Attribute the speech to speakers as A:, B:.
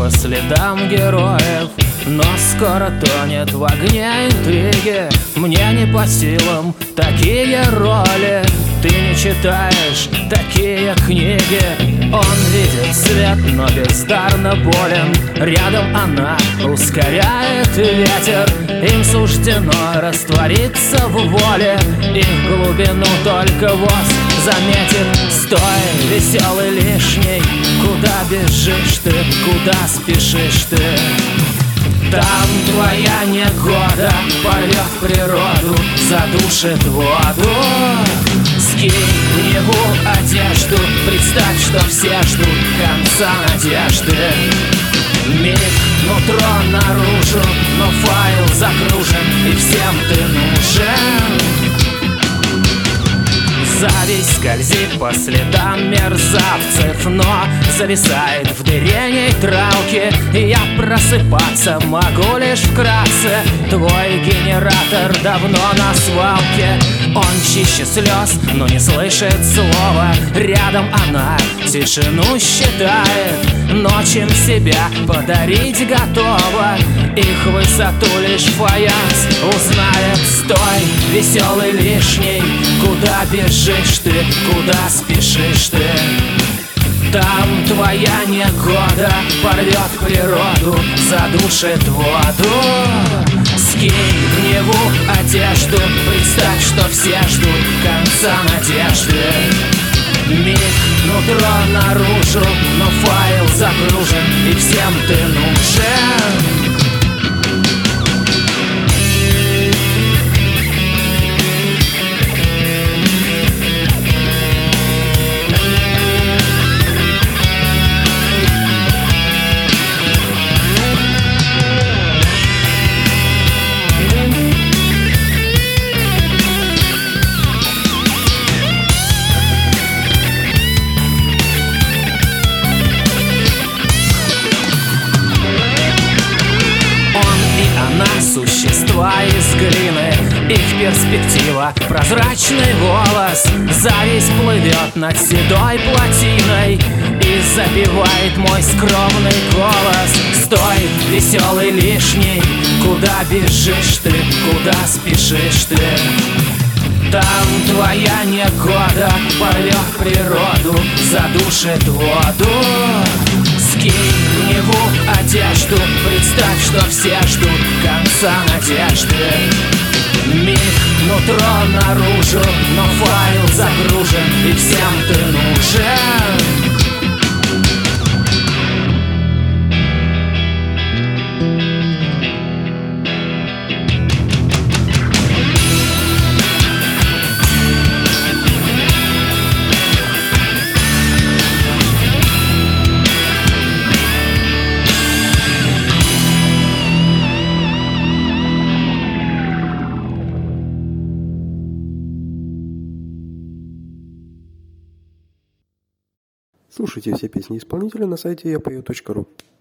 A: по следам героев, но скоро тонет в огне интриги. Мне не по силам такие роли, ты не читаешь такие книги. Он видит свет, но бездарно болен. Рядом она ускоряет ветер. Им суждено раствориться в воле. Их глубину только воз заметит. Стой, веселый лишний, куда бежишь ты, куда спешишь ты? Там твоя негода порвет природу, задушит воду. Скинь в него одежду, представь, что все ждут конца надежды. Миг, нутро наружу, но файл загружен, и всем ты нужен. Зависть скользит по следам мерзавцев, но зависает в дыре нейтралки. И я просыпаться могу лишь вкратце. Твой генератор давно на свалке. Он чище слез, но не слышит слова. Рядом она тишину считает, но чем себя подарить готова. Их высоту лишь фаянс узнает. Стой, веселый лишний, куда бежишь ты, куда спешишь ты? Там твоя негода порвет природу, задушит воду. Скинь в него одежду, представь, что все ждут конца надежды. Миг, нутро наружу, но файл загружен, и всем ты нужен. Существа из глины, их перспектива, прозрачный волос. Зависть плывет над седой плотиной и запевает мой скромный голос. Стой, веселый лишний, куда бежишь ты, куда спешишь ты? Там твоя негода порвет природу, задушит воду. Скинь в него одежду, представь, что все ждут конца надежды. Миг, нутро наружу, но файл загружен, и всем ты нужен.
B: Слушайте все песни исполнителя на сайте yapою.ru.